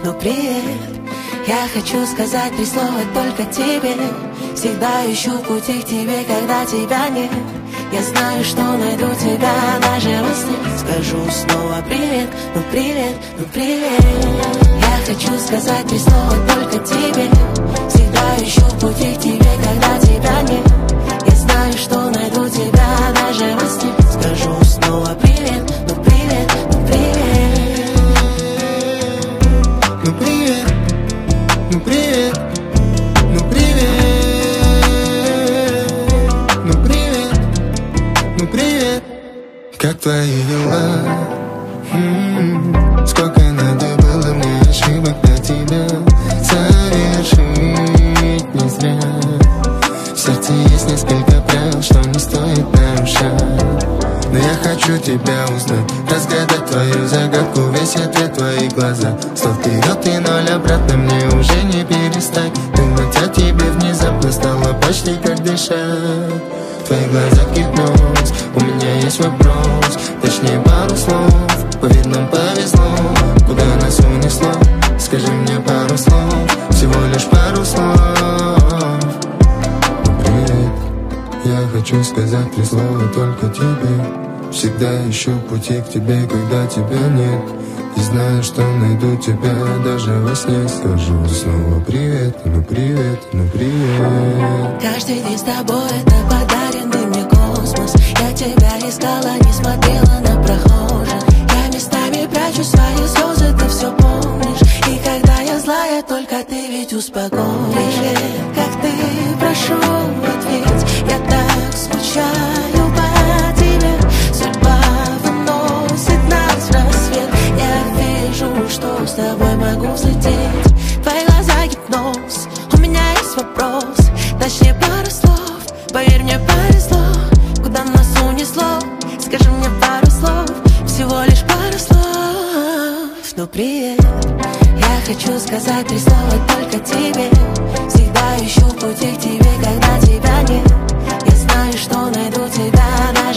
ну привет. Я хочу сказать 3 слова только тебе. Всегда ищу пути к тебе, когда тебя нет. Я знаю, что найду тебя даже во сне. Скажу снова привет, ну привет, ну привет. Я хочу сказать 3 слова только тебе. Всегда ищу пути к тебе, когда тебя нет. Я знаю, что найду тебя даже во сне. Скажу снова привет, ну привет, ну привет. Ну привет, ну привет, ну привет, ну привет, ну привет. Как твои дела? Сколько надо было мне ошибок для тебя совершить не зря. В сердце есть несколько правил, что не стоит нарушать. Но я хочу тебя узнать, разгадать твою загадку, весь ответ в твоих глазах. 100 вперед и 0 обратно, мне уже не перестать думать о тебе. Внезапно стало почти как дышать. В твоих глазах гипноз, у меня есть вопрос, точнее пару слов. Поверь, нам повезло, куда нас унесло. Скажи мне пару слов, всего лишь пару слов. Привет, я хочу сказать 3 слова только тебе. Всегда ищу пути к тебе, когда тебя нет. И знаю, что найду тебя даже во сне. Скажу снова привет, ну привет, ну привет. Каждый день с тобой — это подаренный мне космос. Я тебя искала, не смотрела на прохожих. Я местами прячу свои слезы, ты все помнишь. И когда я злая, только ты ведь успокоишь. Как ты, прошу, ответь. Я так скучаю по тебе. Судьба выносит нас в рассвет. Я вижу, что с тобой могу взлететь. Твои глаза гипноз, у меня есть вопрос, точнее пару слов. Поверь, мне повезло, куда нас унесло. Скажи мне пару слов, всего лишь пару слов. Ну привет, я хочу сказать 3 слова только тебе. Всегда ищу пути к тебе, когда тебя нет. Я знаю, что найду тебя даже